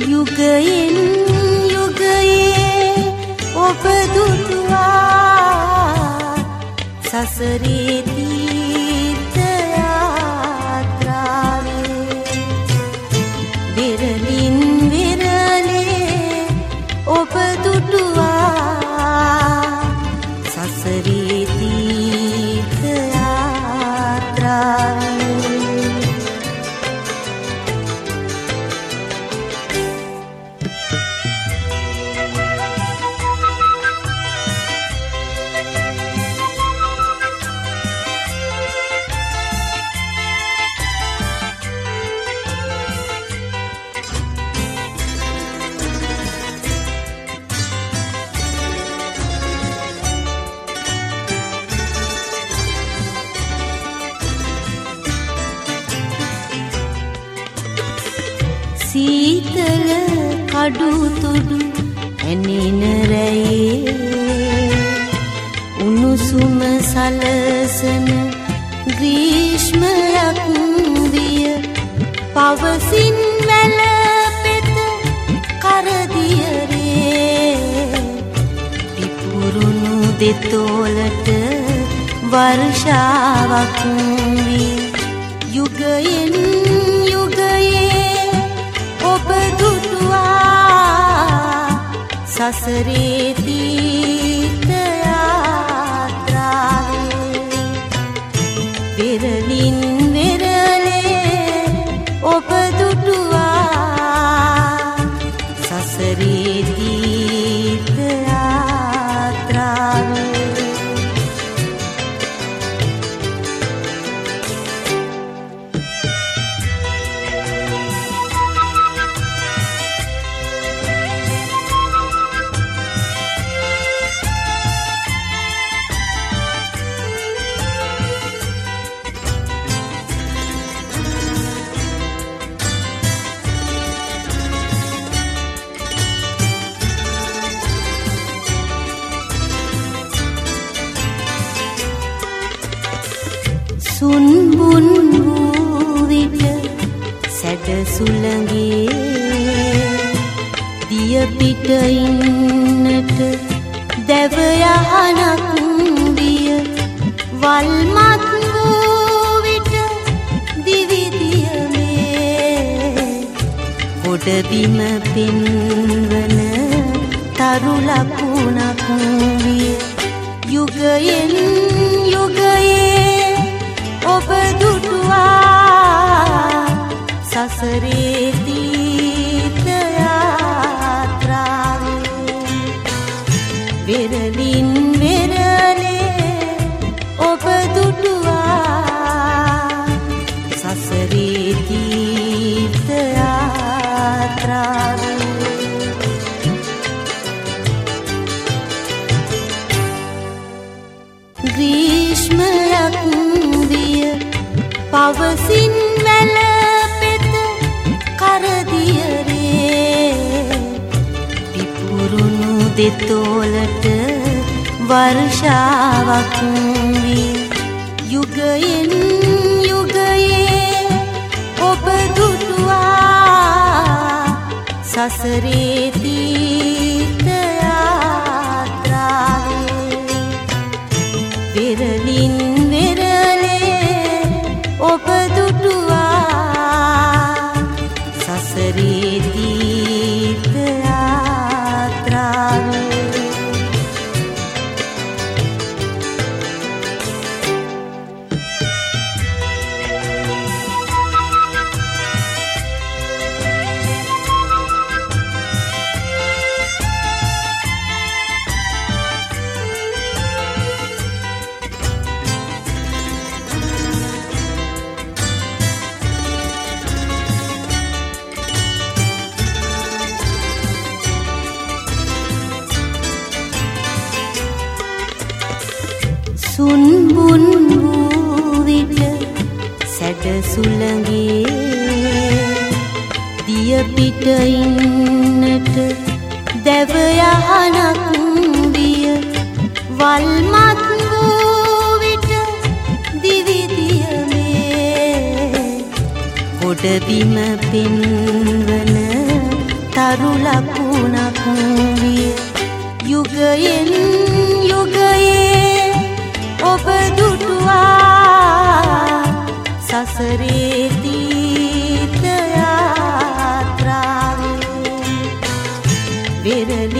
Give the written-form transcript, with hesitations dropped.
යුගයෙන් යුගයේ ඔබ දුටුවා සසරේ තීර්ථ යාත්‍රාවේ විරලින් විරලේ ඔබ දුටුවා සසරේ තීර්ථ යාත්‍රාවේ සීතල කඩු තුඩු ඇනින රැයේ උණුසුම සලසන ග්‍රීෂ්මයක් විය පවසින් වැළපෙත කරදියරේ පිපුරුණු දෙතොලට වර්ෂාවක් විය යුගයෙන් යුගයේ ඔබ දුටුවා සසරේ තීර්ථ යාත්‍රාවේ විරලින් විරලේ ඔබ දුටුවා සසරේ තීර්ථ යාත්‍රාවේ සුන්බුන් වූ විට සැඩ සුළඟේ දිය පිට ඉන්නට දැව යහනක් විය වල්මත් වූ විට දිවිදියමේ ගොඩබිම පෙන්වන තරු ලකුණක් විය යුගයෙන් යුගයේ ඔබ දුටුවා සසරේ තීර්ථ යාත්‍රාවේ විරලින් විරලේ ඔබ දුටුවා සසරේ තීර්ථ යාත්‍රාවේ ග්‍රීෂ්මයක් පවසින් වැළපෙත කරදියරේ පිපුරුණු දෙතොලට වර්ෂාවක් විය යුගයෙන් යුගයේ ඔබ දුටුවා සසරේ තීර්ථ යාත්‍රාවේ විරලින් විරලේ ඔබ දුටුවා සසරේ තීර්ථ යාත්‍රාවේ සුන්බුන් වූ විට සැඩ සුළඟේ දිය පිට ඉන්නට දැව යහනක් විය වල්මත් වූ විට දිවිදියමේ ගොඩබිම පෙන්වන තරු ලකුණක් විය යුගයෙන් යුගයේ ඔබ දුටුවා සසරේ තීර්ථ යාත්‍රාවේ වෙරළ